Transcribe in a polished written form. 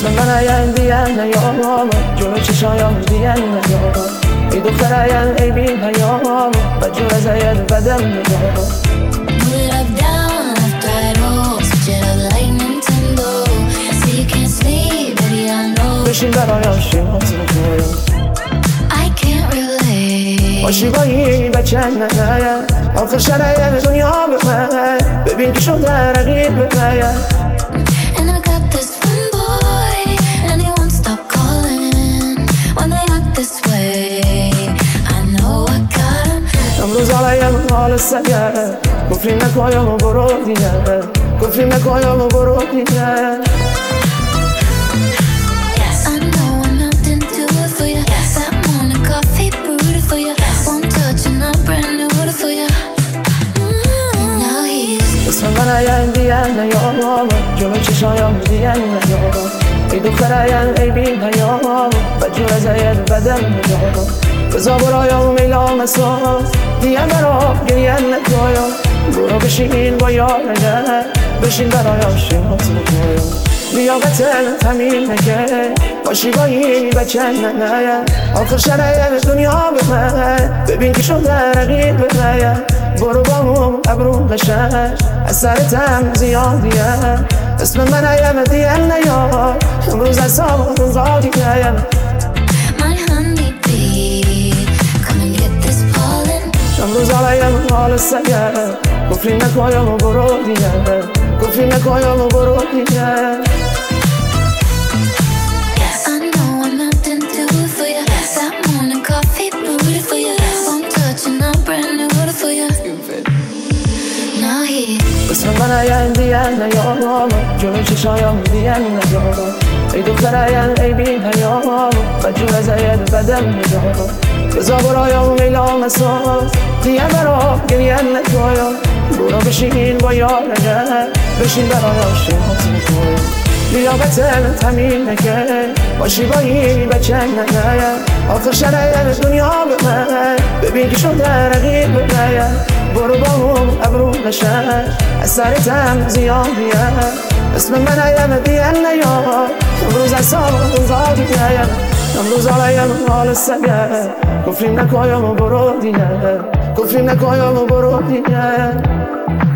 اسم من ایم بیان نیام جلو چشایم دیان نیام ای دختر ایم ای بی پیام و جور از اید بدم نیام بشین برایم شیمات نکنم عاشقایی بچه ننایم آخر شرایط دنیا به من ببین که شده رقیب به من امروز علایم حال سگه گفتیم نکایم و برو دیگه گفتیم نکایم و برو دیگه اسم من ایم بیان نیام جلو چشایم دیان نیام ای دختر ایم ای بی پیام و جور از اید بدم نیام بزا برایم میلام اساس دیان برا گریان نکایم برو بشین با یار نگه بشین برایم شیمات نکایم لیاقتن تمیل نگه عاشقایی بچه ننایم آخر شرایط دنیا به من ببین که شده رقیب به من برو با اون ابرو قشنگ از سرتم زیادیه اسم من ایم دیان نیار امروز از سامون زادی نیم امروز علایم حال سگه گفتیم نکایم و برو دیگه گفتیم نکایم و برو دیگه اسم من ایم دیان نیام جلو چشایم دیان نیام ای دختر ایم ای بی پیام و جور از اید بدم نیام بزا برایم میلام اساس دیان برا گریان نکایم برو بشین با یار نگه بشین برایم شیمات نکایم لیاقتن تمیل نگه عاشقایی بچه ننایم آخر شرایط دنیا به من ببین که شده رقیب به من برو با اون ابرو قشنگ از سرتم زیادیه اسم من ایم دیان نیار امروز از سامون زادی نیم امروز علایم حال سگه گفتیم نکایم و برو دیگه گفتیم نکایم و برو دیگه